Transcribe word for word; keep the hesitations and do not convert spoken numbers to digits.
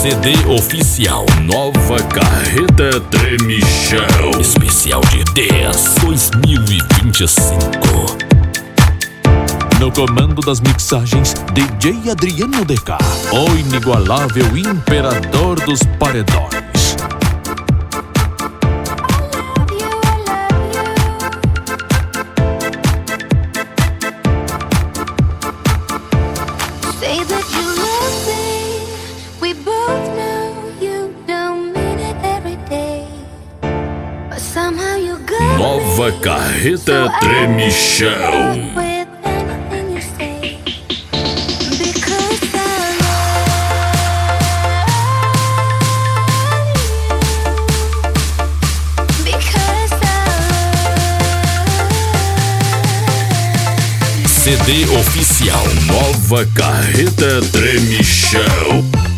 C D oficial Nova Carreta Tremichão, especial de dez dois mil e vinte e cinco. No comando das mixagens, D J Adriano D K, o inigualável imperador dos paredões. Say that you love me, we both know you don't mean it every day, but somehow you got Nova me, Carreta so Tremichão. with anything you say, because I love you, because I love you. C D oficial Nova Carreta Tremichão.